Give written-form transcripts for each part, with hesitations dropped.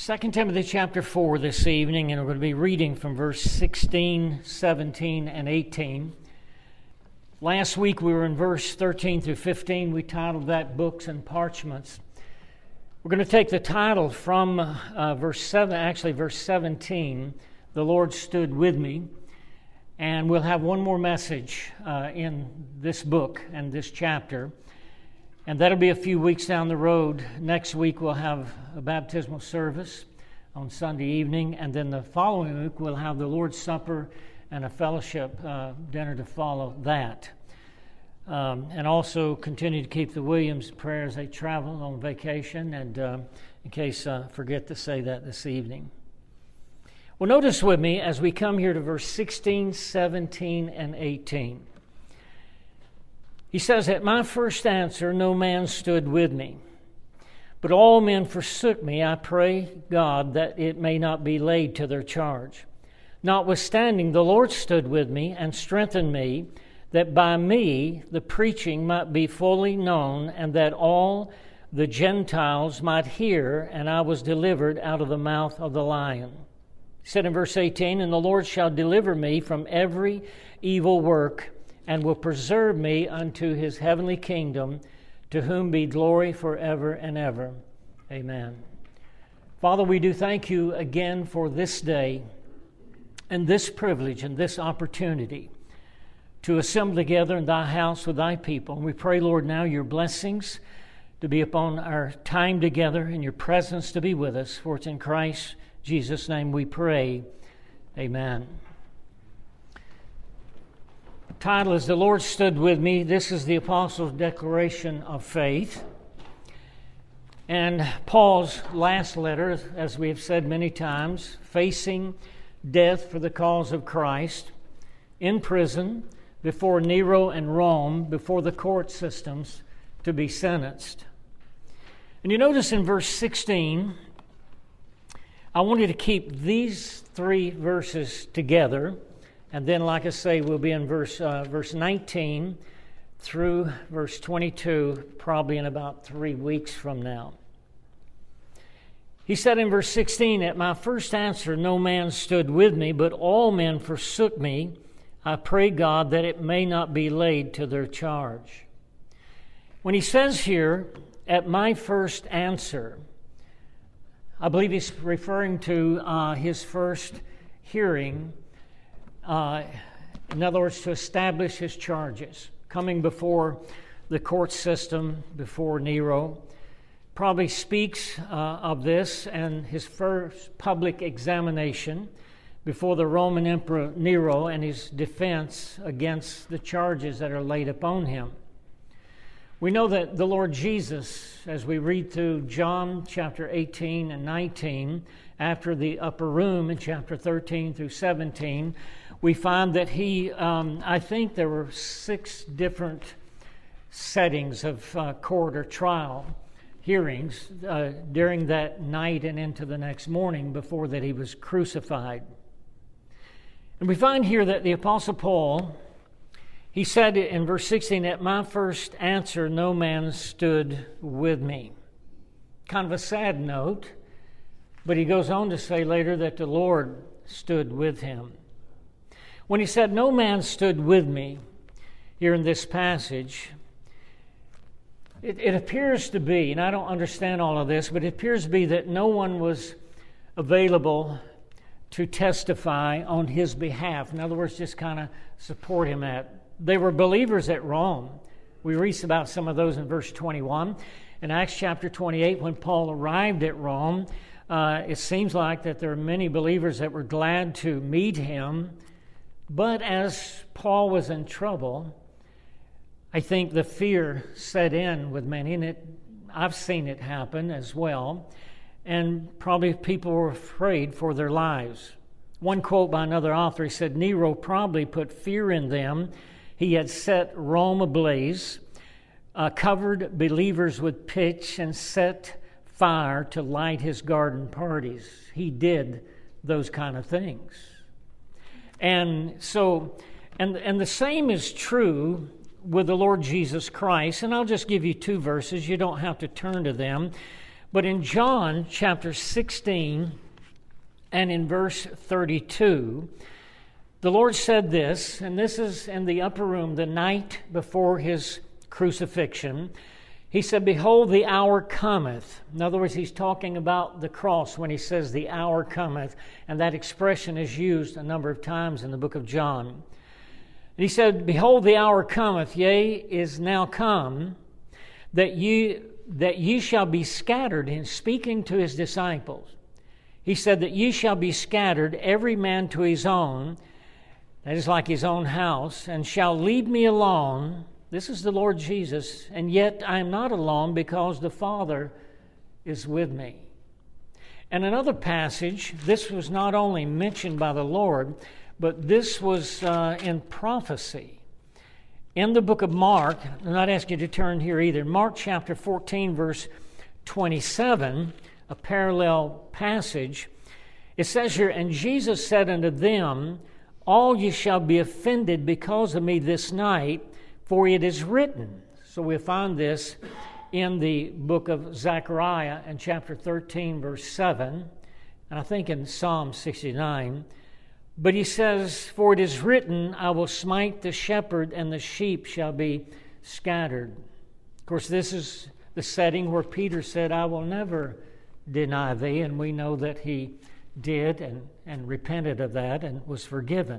2 Timothy chapter 4 this evening, and we're going to be reading from verse 16, 17, and 18. Last week we were in verse 13 through 15. We titled that Books and Parchments. We're going to take the title from verse 17, The Lord Stood With Me, and we'll have one more message in this book and this chapter. And that'll be a few weeks down the road. Next week we'll have a baptismal service on Sunday evening, and then the following week we'll have the Lord's Supper and a fellowship dinner to follow that. And also continue to keep the Williams in prayer as they travel on vacation, and in case I forget to say that this evening. Well, notice with me as we come here to verse 16, 17, and 18. He says, "At my first answer, no man stood with me, but all men forsook me. I pray God that it may not be laid to their charge. Notwithstanding, the Lord stood with me and strengthened me, that by me the preaching might be fully known, and that all the Gentiles might hear, and I was delivered out of the mouth of the lion." He said in verse 18, "And the Lord shall deliver me from every evil work, and will preserve me unto his heavenly kingdom, to whom be glory forever and ever. Amen." Father, we do thank you again for this day and this privilege and this opportunity to assemble together in thy house with thy people. And we pray, Lord, now your blessings to be upon our time together and your presence to be with us. For it's in Christ Jesus' name we pray. Amen. Title is "The Lord Stood With Me." This is the Apostles' Declaration of Faith. And Paul's last letter, as we have said many times, facing death for the cause of Christ, in prison, before Nero and Rome, before the court systems, to be sentenced. And you notice in verse 16, I wanted to keep these three verses together. And then, like I say, we'll be in verse 19 through verse 22, probably in about 3 weeks from now. He said in verse 16, "At my first answer no man stood with me, but all men forsook me. I pray God that it may not be laid to their charge." When he says here, "at my first answer," I believe he's referring to his first hearing. In other words, to establish his charges, coming before the court system, before Nero. Probably speaks of this and his first public examination before the Roman Emperor Nero and his defense against the charges that are laid upon him. We know that the Lord Jesus, as we read through John chapter 18 and 19, after the upper room in chapter 13 through 17, we find that he, I think there were 6 different settings of court or trial hearings during that night and into the next morning before that he was crucified. And we find here that the Apostle Paul, he said in verse 16, "At my first answer no man stood with me." Kind of a sad note, but he goes on to say later that the Lord stood with him. When he said, "No man stood with me," here in this passage, it appears to be, and I don't understand all of this, but it appears to be that no one was available to testify on his behalf. In other words, just kind of support him They were believers at Rome. We read about some of those in verse 21. In Acts chapter 28, when Paul arrived at Rome, it seems like that there are many believers that were glad to meet him. But as Paul was in trouble, I think the fear set in with many, and I've seen it happen as well, and probably people were afraid for their lives. One quote by another author, he said, "Nero probably put fear in them. He had set Rome ablaze, covered believers with pitch, and set fire to light his garden parties." He did those kind of things. And so, and the same is true with the Lord Jesus Christ. And I'll just give you 2 verses. You don't have to turn to them. But in John chapter 16 and in verse 32, the Lord said this, and this is in the upper room the night before his crucifixion. He said, "Behold, the hour cometh." In other words, he's talking about the cross when he says the hour cometh, and that expression is used a number of times in the book of John. And he said, "Behold, the hour cometh, yea, is now come, that ye shall be scattered," in speaking to his disciples. He said that ye shall be scattered, every man to his own, that is like his own house, and shall leave me alone. This is the Lord Jesus, and yet I am not alone, because the Father is with me. And another passage, this was not only mentioned by the Lord, but this was in prophecy. In the book of Mark, I'm not asking you to turn here either, Mark chapter 14, verse 27, a parallel passage, it says here, "And Jesus said unto them, All ye shall be offended because of me this night, for it is written." So we find this in the book of Zechariah in chapter 13, verse 7, and I think in Psalm 69. But he says, "For it is written, I will smite the shepherd, and the sheep shall be scattered." Of course, this is the setting where Peter said, "I will never deny thee," and we know that he did and repented of that and was forgiven.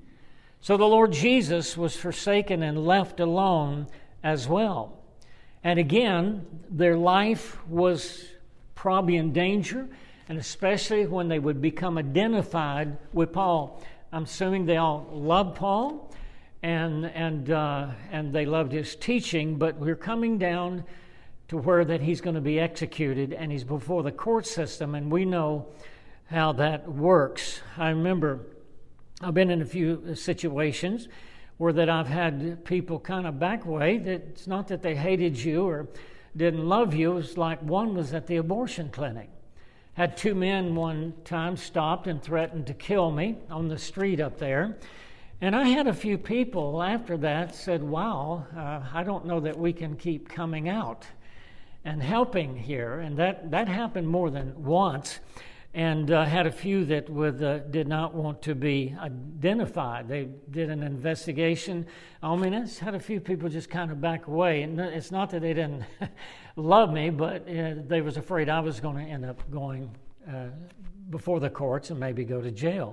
So the Lord Jesus was forsaken and left alone as well. And again, their life was probably in danger, and especially when they would become identified with Paul. I'm assuming they all loved Paul, and they loved his teaching, but we're coming down to where that he's going to be executed, and he's before the court system, and we know how that works. I remember I've been in a few situations where that I've had people kind of back away. That it's not that they hated you or didn't love you. It was like one was at the abortion clinic. Had two men one time stopped and threatened to kill me on the street up there. And I had a few people after that said, "Wow, I don't know that we can keep coming out and helping here." And that happened more than once. And had a few that did not want to be identified. They did an investigation. I mean, it's had a few people just kind of back away. And it's not that they didn't love me, but they was afraid I was going to end up going before the courts and maybe go to jail.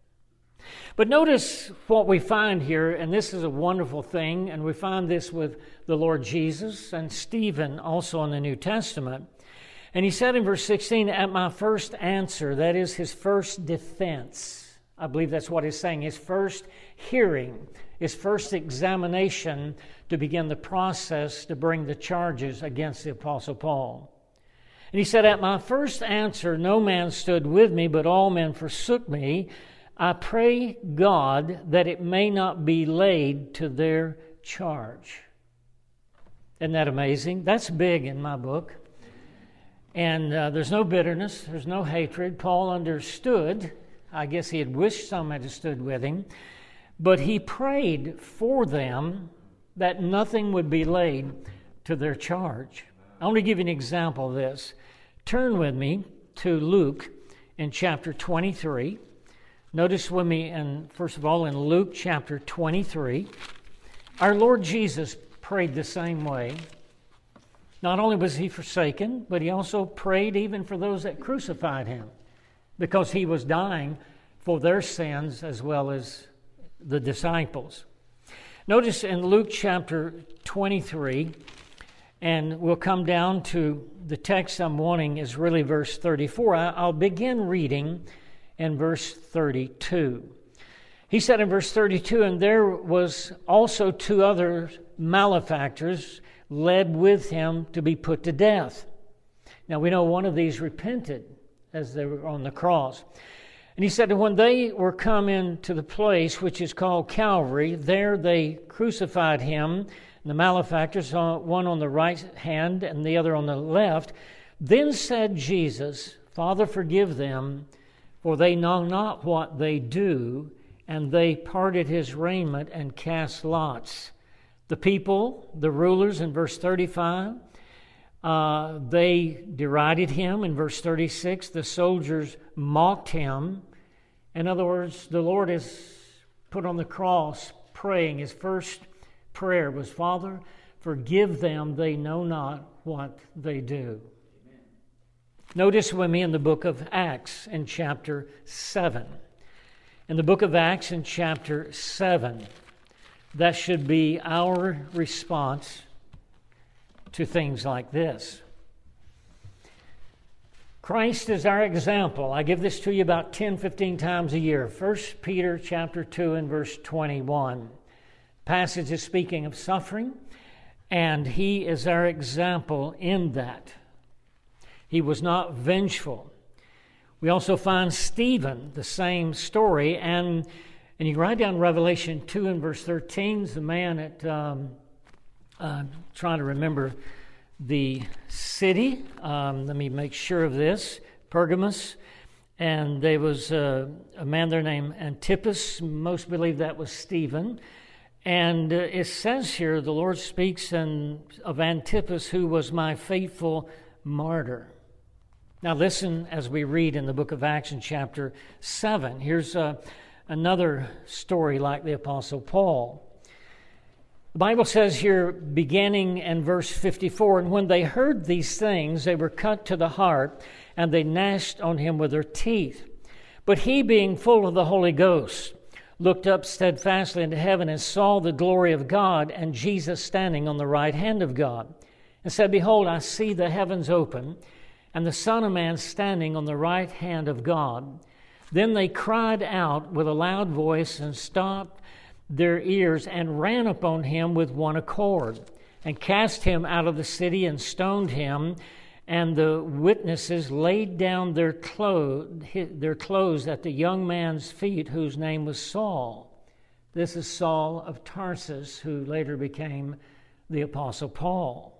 But notice what we find here, and this is a wonderful thing, and we find this with the Lord Jesus and Stephen also in the New Testament. And he said in verse 16, "At my first answer," that is his first defense. I believe that's what he's saying. His first hearing, his first examination to begin the process to bring the charges against the Apostle Paul. And he said, "At my first answer, no man stood with me, but all men forsook me. I pray God that it may not be laid to their charge." Isn't that amazing? That's big in my book. And there's no bitterness, there's no hatred. Paul understood. I guess he had wished some had stood with him. But he prayed for them that nothing would be laid to their charge. I want to give you an example of this. Turn with me to Luke in chapter 23. Notice with me, first of all, in Luke chapter 23, our Lord Jesus prayed the same way. Not only was he forsaken, but he also prayed even for those that crucified him, because he was dying for their sins as well as the disciples. Notice in Luke chapter 23, and we'll come down to the text I'm wanting is really verse 34. I'll begin reading in verse 32. He said in verse 32, "And there was also two other malefactors led with him to be put to death." Now we know one of these repented as they were on the cross. And he said, "And when they were come into the place which is called Calvary, there they crucified him, and the malefactors, one on the right hand and the other on the left. Then said Jesus, Father, forgive them, for they know not what they do. And they parted his raiment and cast lots. The people, the rulers, in verse 35, They derided him in verse 36. The soldiers mocked him. In other words, the Lord is put on the cross praying. His first prayer was, Father, forgive them, they know not what they do. Amen. Notice with me in the book of Acts in chapter 7. In the book of Acts in chapter 7, that should be our response to things like this. Christ is our example. I give this to you about 10, 15 times a year. 1 Peter chapter 2 and verse 21. Passage is speaking of suffering, and he is our example in that. He was not vengeful. We also find Stephen, the same story, and you write down Revelation 2 and verse 13, the man at, I'm trying to remember the city, let me make sure of this, Pergamos, and there was a man there named Antipas, most believe that was Stephen, and it says here, the Lord speaks of Antipas, who was my faithful martyr. Now listen as we read in the book of Acts in chapter 7. Here's another story like the Apostle Paul. The Bible says here, beginning in verse 54, and when they heard these things, they were cut to the heart, and they gnashed on him with their teeth. But he, being full of the Holy Ghost, looked up steadfastly into heaven and saw the glory of God and Jesus standing on the right hand of God, and said, Behold, I see the heavens open, and the Son of Man standing on the right hand of God. Then they cried out with a loud voice and stopped their ears and ran upon him with one accord and cast him out of the city and stoned him. And the witnesses laid down their clothes at the young man's feet, whose name was Saul. This is Saul of Tarsus, who later became the Apostle Paul.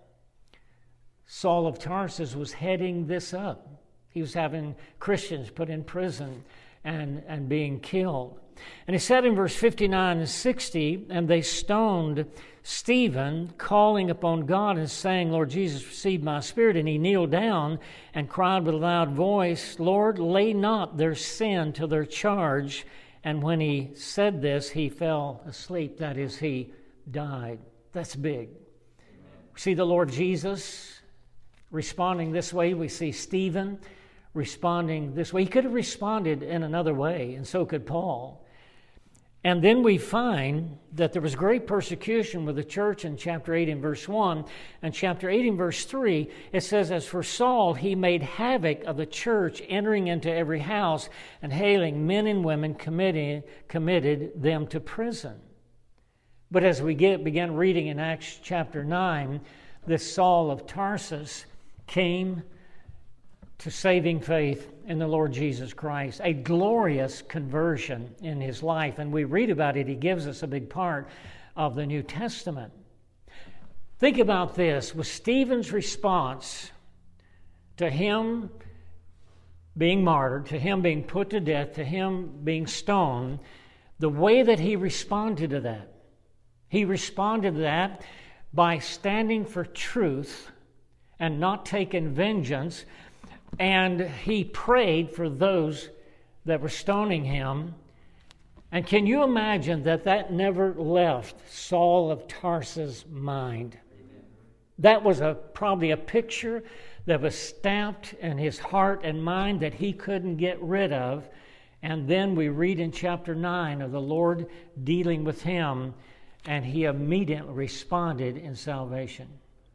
Saul of Tarsus was heading this up. He was having Christians put in prison and being killed. And he said in verse 59 and 60, and they stoned Stephen, calling upon God and saying, Lord Jesus, receive my spirit. And he kneeled down and cried with a loud voice, Lord, lay not their sin to their charge. And when he said this, he fell asleep. That is, he died. That's big. We see the Lord Jesus responding this way. We see Stephen responding this way. He could have responded in another way, and so could Paul. And then we find that there was great persecution with the church in chapter 8 and verse 1. And chapter 8 and verse 3, it says, As for Saul, he made havoc of the church, entering into every house and hailing men and women, committed them to prison. But as we began reading in Acts chapter 9, this Saul of Tarsus came to saving faith in the Lord Jesus Christ, a glorious conversion in his life. And we read about it. He gives us a big part of the New Testament. Think about this. Was Stephen's response to him being martyred, to him being put to death, to him being stoned, the way that he responded to that? He responded to that by standing for truth and not taking vengeance. And he prayed for those that were stoning him. And can you imagine that never left Saul of Tarsus' mind? That was probably a picture that was stamped in his heart and mind that he couldn't get rid of. And then we read in chapter 9 of the Lord dealing with him, and he immediately responded in salvation.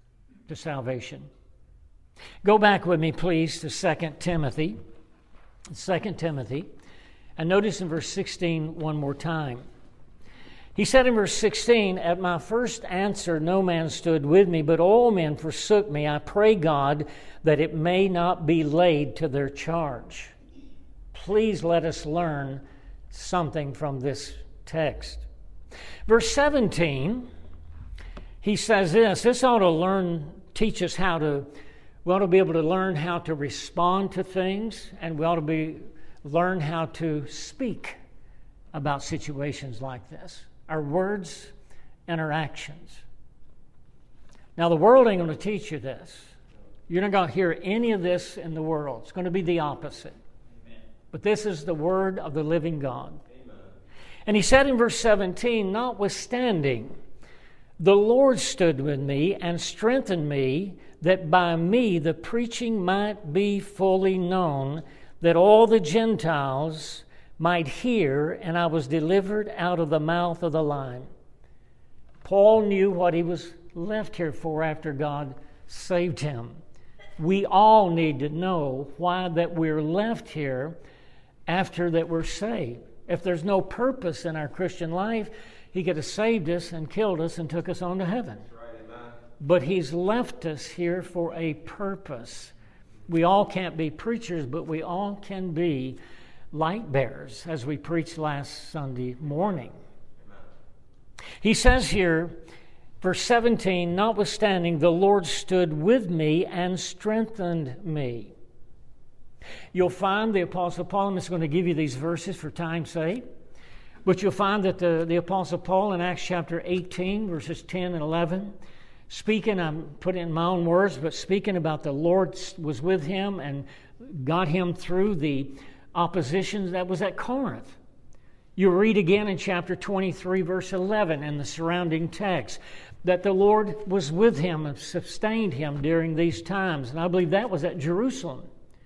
Go back with me, please, to 2 Timothy. 2 Timothy. And notice in verse 16 one more time. He said in verse 16, At my first answer no man stood with me, but all men forsook me. I pray God that it may not be laid to their charge. Please let us learn something from this text. Verse 17, he says this ought to teach us we ought to be able to learn how to respond to things, and we ought to learn how to speak about situations like this. Our words and our actions. Now, the world ain't going to teach you this. You're not going to hear any of this in the world. It's going to be the opposite. Amen. But this is the word of the living God. Amen. And he said in verse 17, notwithstanding, the Lord stood with me and strengthened me, that by me the preaching might be fully known, that all the Gentiles might hear, and I was delivered out of the mouth of the lion. Paul knew what he was left here for after God saved him. We all need to know why that we're left here after that we're saved. If there's no purpose in our Christian life, he could have saved us and killed us and took us on to heaven. But he's left us here for a purpose. We all can't be preachers, but we all can be light bearers, as we preached last Sunday morning. He says here, verse 17, notwithstanding, the Lord stood with me and strengthened me. You'll find the Apostle Paul, I'm just going to give you these verses for time's sake, but you'll find that the Apostle Paul in Acts chapter 18, verses 10 and 11, speaking, I'm putting it in my own words, but speaking about the Lord was with him and got him through the opposition that was at Corinth. You read again in chapter 23, verse 11, in the surrounding text, that the Lord was with him and sustained him during these times. And I believe that was at Jerusalem.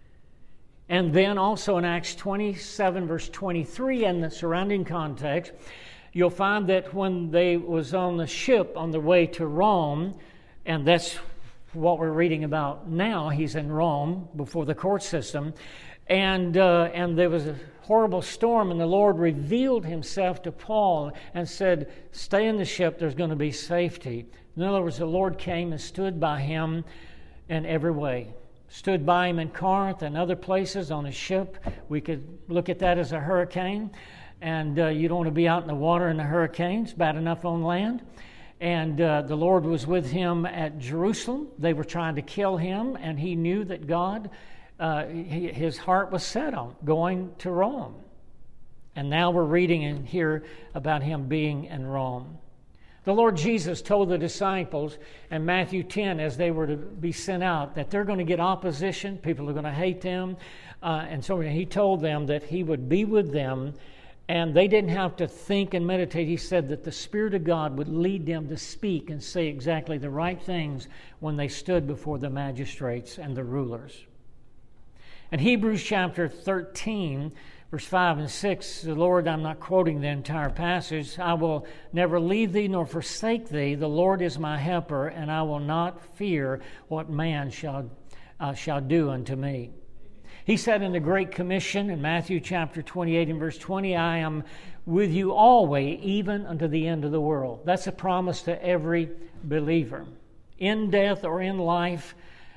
And then also in Acts 27, verse 23, in the surrounding context, you'll find that when they was on the ship on the way to Rome, and that's what we're reading about now, he's in Rome before the court system, and there was a horrible storm, and the Lord revealed himself to Paul and said, stay in the ship, there's going to be safety. In other words, the Lord came and stood by him in every way. Stood by him in Corinth and other places on a ship. We could look at that as a hurricane. And you don't want to be out in the water in a hurricane. It's bad enough on land. And the Lord was with him at Jerusalem. They were trying to kill him, and he knew that God, his heart was set on going to Rome. And now we're reading in here about him being in Rome. The Lord Jesus told the disciples in Matthew 10, as they were to be sent out, that they're going to get opposition. People are going to hate them. And so he told them that he would be with them, and they didn't have to think and meditate. He said that the Spirit of God would lead them to speak and say exactly the right things when they stood before the magistrates and the rulers. In Hebrews chapter 13, verse 5 and 6, the Lord, I'm not quoting the entire passage, I will never leave thee nor forsake thee. The Lord is my helper, and I will not fear what man shall do unto me. He said in the Great Commission in Matthew chapter 28 and verse 20, I am with you always, even unto the end of the world. That's a promise to every believer. In death or in life,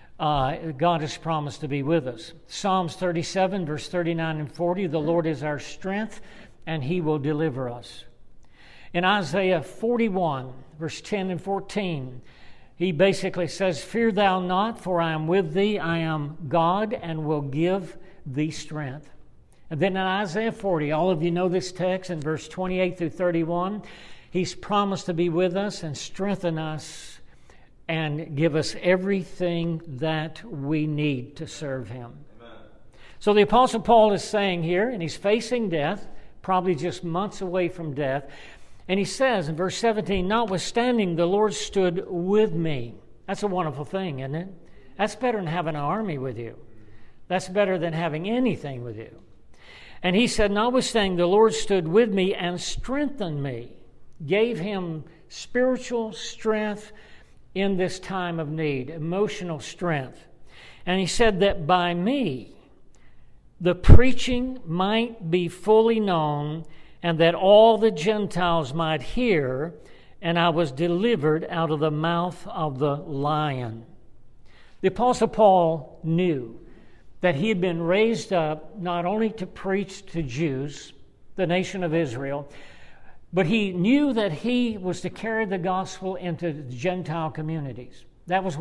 God has promised to be with us. Psalms 37, verse 39 and 40, the Lord is our strength, and he will deliver us. In Isaiah 41, verse 10 and 14, he basically says, fear thou not, for I am with thee. I am God and will give thee strength. And then in Isaiah 40, all of you know this text, in verse 28 through 31, he's promised to be with us and strengthen us and give us everything that we need to serve him. Amen. So the Apostle Paul is saying here, and he's facing death, probably just months away from death, and he says in verse 17, notwithstanding, the Lord stood with me. That's a wonderful thing, isn't it? That's better than having an army with you. That's better than having anything with you. And he said, notwithstanding, the Lord stood with me and strengthened me, gave him spiritual strength in this time of need, emotional strength. And he said that by me, the preaching might be fully known, and that all the Gentiles might hear, and I was delivered out of the mouth of the lion. The Apostle Paul knew that he had been raised up not only to preach to Jews, the nation of Israel, but he knew that he was to carry the gospel into Gentile communities. That was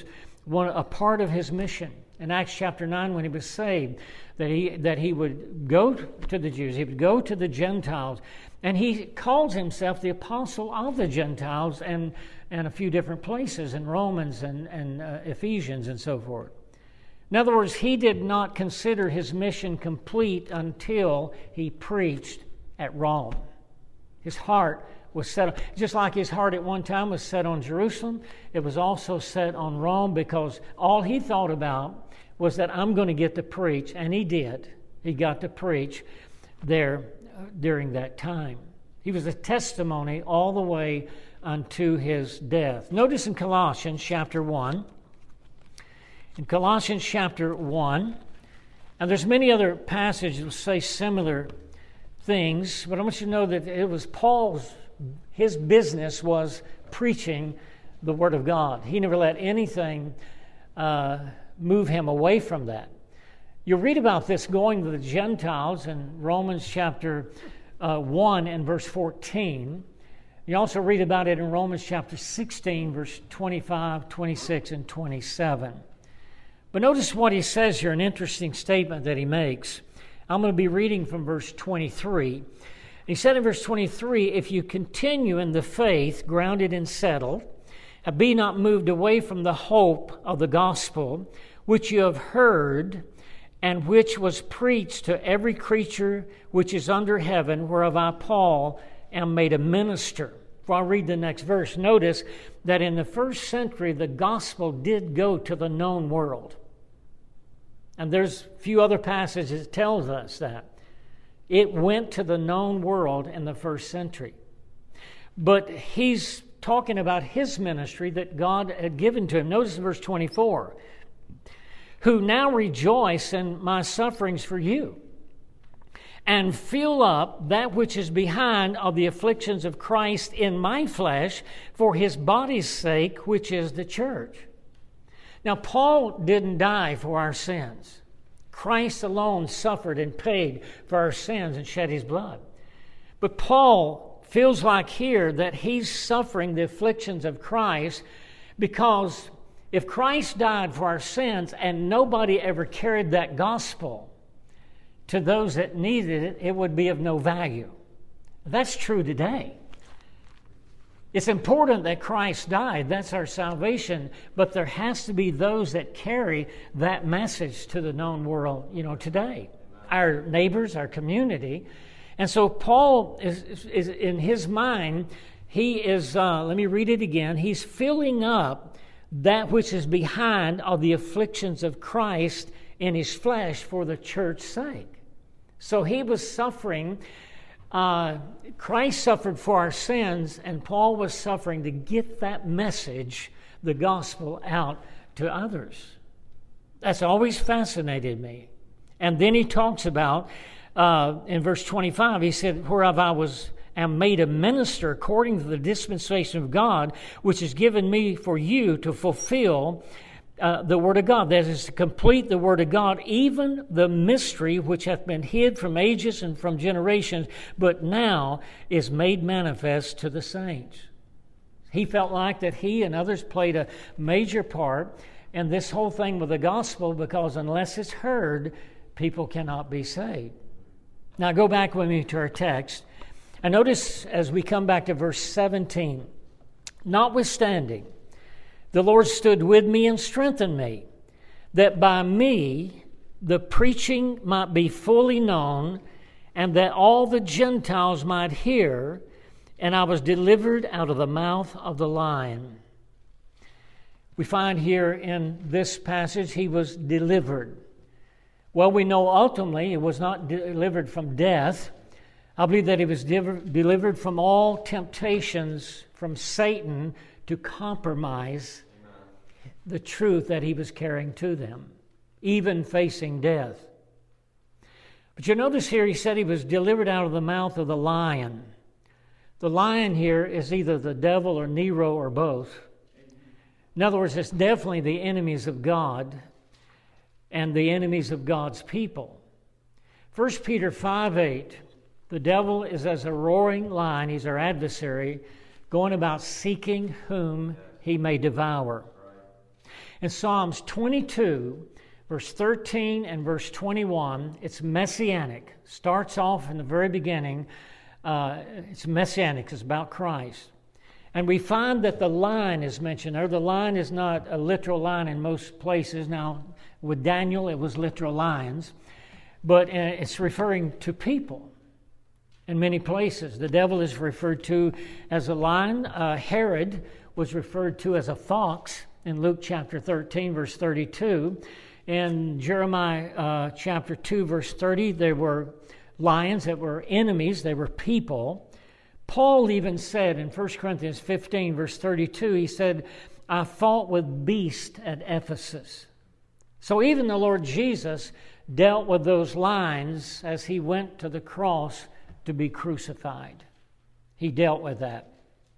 a part of his mission. In Acts chapter 9, when he was saved, that he would go to the Jews, he would go to the Gentiles, and he calls himself the apostle of the Gentiles, and and a few different places in Romans and Ephesians and so forth. In other words, he did not consider his mission complete until he preached at Rome. His heart was set on, just like his heart at one time was set on Jerusalem, it was also set on Rome, because all he thought about was that I'm going to get to preach, and he did. He got to preach there during that time. He was a testimony all the way unto his death. Notice in Colossians chapter 1. In Colossians chapter 1, and there's many other passages that say similar things, but I want you to know that it was his business was preaching the Word of God. He never let anything move him away from that. You'll read about this going to the Gentiles in Romans chapter 1 and verse 14. You also read about it in Romans chapter 16, verse 25, 26, and 27. But notice what he says here, an interesting statement that he makes. I'm going to be reading from verse 23. He said in verse 23, if you continue in the faith, grounded and settled, and be not moved away from the hope of the gospel, which you have heard, and which was preached to every creature which is under heaven, whereof I, Paul, am made a minister. Before I read the next verse, notice that in the first century, the gospel did go to the known world. And there's a few other passages that tells us that. It went to the known world in the first century. But he's talking about his ministry that God had given to him. Notice in verse 24, who now rejoice in my sufferings for you, and fill up that which is behind of the afflictions of Christ in my flesh for his body's sake, which is the church. Now, Paul didn't die for our sins. Christ alone suffered and paid for our sins and shed his blood. But Paul feels like here that he's suffering the afflictions of Christ, because if Christ died for our sins and nobody ever carried that gospel to those that needed it, it would be of no value. That's true today. It's important that Christ died. That's our salvation. But there has to be those that carry that message to the known world, today. Our neighbors, our community. And so Paul is in his mind, he is, let me read it again. He's filling up that which is behind of the afflictions of Christ in his flesh for the church's sake. So he was suffering. Christ suffered for our sins, and Paul was suffering to get that message, the gospel, out to others. That's always fascinated me. And then he talks about, in verse 25, he said, whereof I am made a minister according to the dispensation of God, which is given me for you to fulfill the Word of God, that is to complete the Word of God, even the mystery which hath been hid from ages and from generations, but now is made manifest to the saints. He felt like that he and others played a major part in this whole thing with the gospel, because unless it's heard, people cannot be saved. Now go back with me to our text. And notice as we come back to verse 17, notwithstanding, the Lord stood with me and strengthened me, that by me the preaching might be fully known, and that all the Gentiles might hear, and I was delivered out of the mouth of the lion. We find here in this passage, he was delivered. Well, we know ultimately he was not delivered from death. I believe that he was delivered from all temptations from Satan to compromise the truth that he was carrying to them, even facing death. But you notice here he said he was delivered out of the mouth of the lion. The lion here is either the devil or Nero or both. In other words, it's definitely the enemies of God and the enemies of God's people. 1 Peter 5:8, the devil is as a roaring lion, he's our adversary, going about seeking whom he may devour. In Psalms 22, verse 13 and verse 21, it's messianic. Starts off in the very beginning. It's messianic. It's about Christ. And we find that the lion is mentioned there. The lion is not a literal lion in most places. Now, with Daniel, it was literal lions. But it's referring to people in many places. The devil is referred to as a lion. Herod was referred to as a fox in Luke chapter 13, verse 32. In Jeremiah chapter 2, verse 30, there were lions that were enemies. They were people. Paul even said in 1 Corinthians 15, verse 32, he said, I fought with beasts at Ephesus. So even the Lord Jesus dealt with those lions as he went to the cross to be crucified. He dealt with that.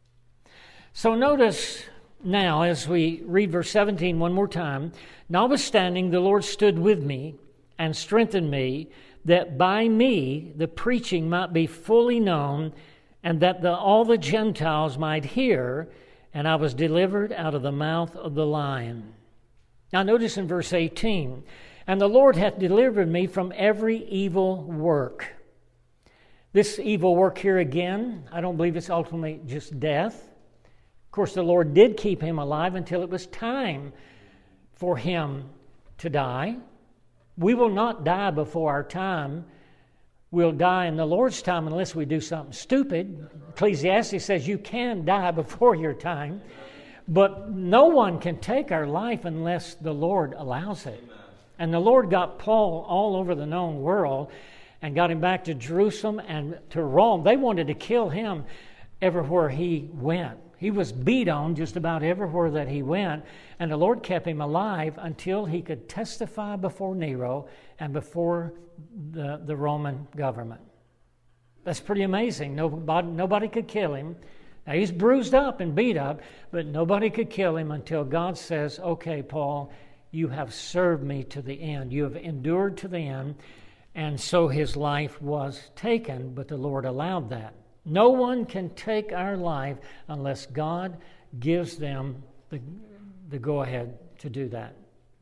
So notice now as we read verse 17 one more time, notwithstanding the Lord stood with me and strengthened me, that by me the preaching might be fully known, and that all the Gentiles might hear, and I was delivered out of the mouth of the lion. Now notice in verse 18, and the Lord hath delivered me from every evil work. This evil work here again, I don't believe it's ultimately just death. Of course, the Lord did keep him alive until it was time for him to die. We will not die before our time. We'll die in the Lord's time unless we do something stupid. Ecclesiastes says you can die before your time, but no one can take our life unless the Lord allows it. And the Lord got Paul all over the known world and got him back to Jerusalem and to Rome. They wanted to kill him everywhere he went. He was beat on just about everywhere that he went, and the Lord kept him alive until he could testify before Nero and before the Roman government. That's pretty amazing. Nobody could kill him. Now, he's bruised up and beat up, but nobody could kill him until God says, okay, Paul, you have served me to the end. You have endured to the end. And so his life was taken, but the Lord allowed that. No one can take our life unless God gives them the go-ahead to do that.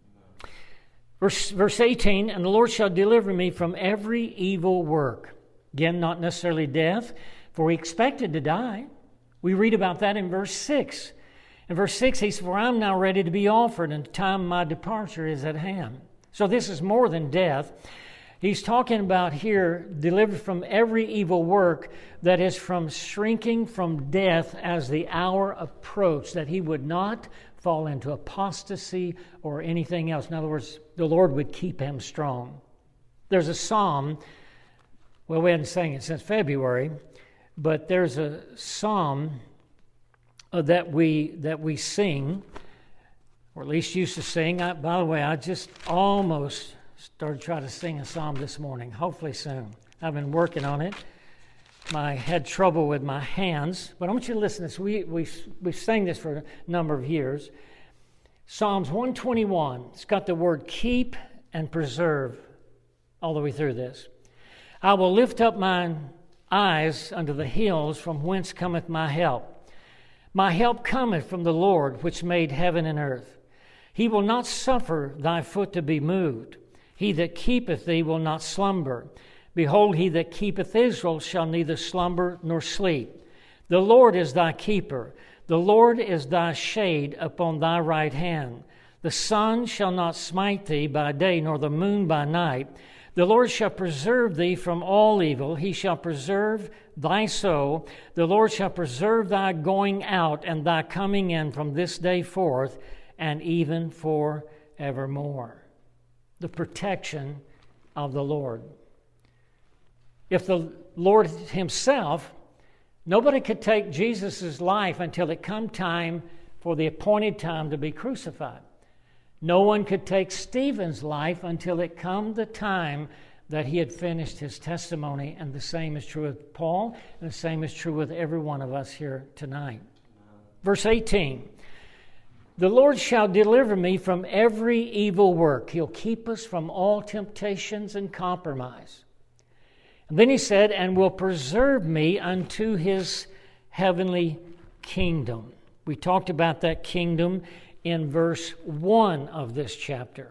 Verse 18, and the Lord shall deliver me from every evil work. Again, not necessarily death, for he expected to die. We read about that in verse 6. In verse 6, he says, for I am now ready to be offered, and the time of my departure is at hand. So this is more than death. He's talking about here, delivered from every evil work, that is from shrinking from death as the hour approached, that he would not fall into apostasy or anything else. In other words, the Lord would keep him strong. There's a psalm, well, we hadn't sang it since February, but there's a psalm that we sing, or at least used to sing. By the way, I just almost started trying to sing a psalm this morning. Hopefully soon. I've been working on it. I had trouble with my hands, but I want you to listen to this. We've sang this for a number of years. Psalms 121. It's got the word keep and preserve all the way through this. I will lift up mine eyes unto the hills, from whence cometh my help. My help cometh from the Lord, which made heaven and earth. He will not suffer thy foot to be moved. He that keepeth thee will not slumber. Behold, he that keepeth Israel shall neither slumber nor sleep. The Lord is thy keeper. The Lord is thy shade upon thy right hand. The sun shall not smite thee by day, nor the moon by night. The Lord shall preserve thee from all evil. He shall preserve thy soul. The Lord shall preserve thy going out and thy coming in from this day forth, and even forevermore. The protection of the Lord. If the Lord himself, nobody could take Jesus' life until it come time for the appointed time to be crucified. No one could take Stephen's life until it come the time that he had finished his testimony, and the same is true with Paul, and the same is true with every one of us here tonight. Verse 18, the Lord shall deliver me from every evil work. He'll keep us from all temptations and compromise. And then he said, and will preserve me unto his heavenly kingdom. We talked about that kingdom in verse 1 of this chapter.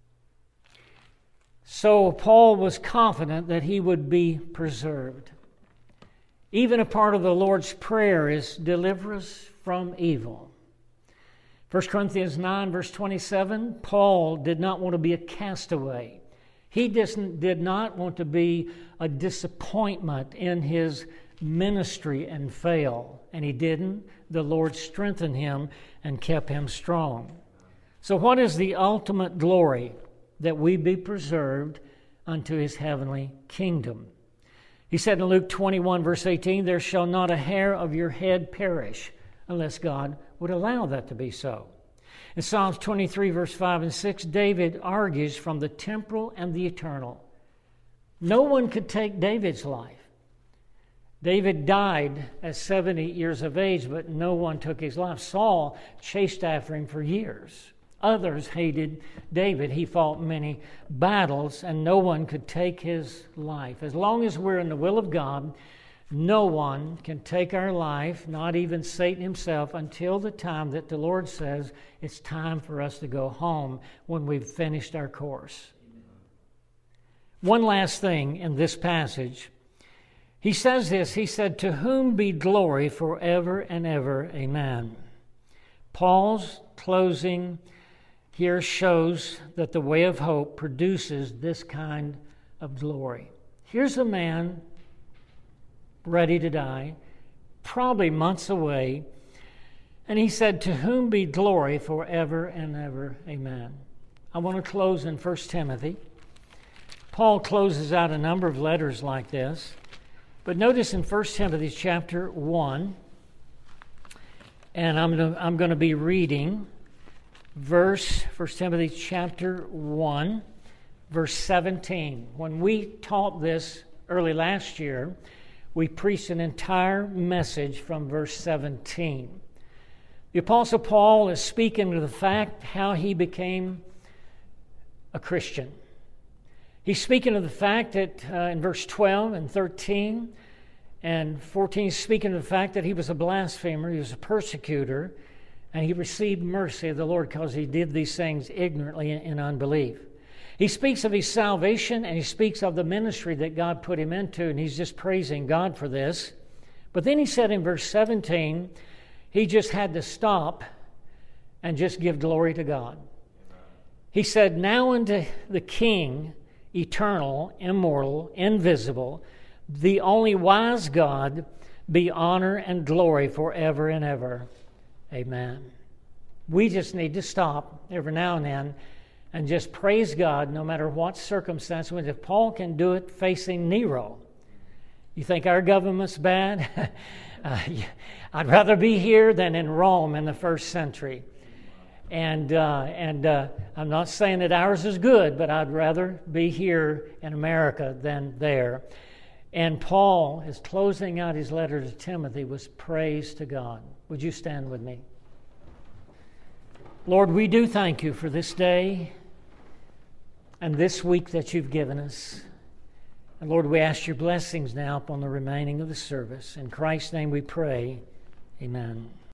So Paul was confident that he would be preserved. Even a part of the Lord's prayer is, deliver us from evil. 1 Corinthians 9, verse 27, Paul did not want to be a castaway. He did not want to be a disappointment in his ministry and fail. And he didn't. The Lord strengthened him and kept him strong. So what is the ultimate glory? That we be preserved unto his heavenly kingdom. He said in Luke 21, verse 18, there shall not a hair of your head perish, unless God would allow that to be so. In Psalms 23, verse 5 and 6, David argues from the temporal and the eternal. No one could take David's life. David died at 70 years of age, but no one took his life. Saul chased after him for years. Others hated David. He fought many battles, and no one could take his life. As long as we're in the will of God, no one can take our life, not even Satan himself, until the time that the Lord says it's time for us to go home when we've finished our course. One last thing in this passage. He says this, he said, to whom be glory forever and ever, amen. Paul's closing here shows that the way of hope produces this kind of glory. Here's a man ready to die, probably months away, and he said, to whom be glory forever and ever, amen. I want to close in 1 Timothy. Paul closes out a number of letters like this, but notice in 1 Timothy chapter 1, and I'm going to be reading 1 Timothy chapter 1, verse 17. When we taught this early last year, we preached an entire message from verse 17. The Apostle Paul is speaking to the fact how he became a Christian. He's speaking of the fact that in verse 12 and 13 and 14, he's speaking of the fact that he was a blasphemer, he was a persecutor, and he received mercy of the Lord because he did these things ignorantly in unbelief. He speaks of his salvation, and he speaks of the ministry that God put him into, and he's just praising God for this. But then he said in verse 17, he just had to stop and just give glory to God. He said, now unto the King, eternal, immortal, invisible, the only wise God, be honor and glory forever and ever. Amen. We just need to stop every now and then and just praise God no matter what circumstance. If Paul can do it facing Nero, you think our government's bad? I'd rather be here than in Rome in the first century. And I'm not saying that ours is good, but I'd rather be here in America than there. And Paul, as closing out his letter to Timothy, was praise to God. Would you stand with me? Lord, we do thank you for this day and this week that you've given us. And Lord, we ask your blessings now upon the remaining of the service. In Christ's name we pray. Amen.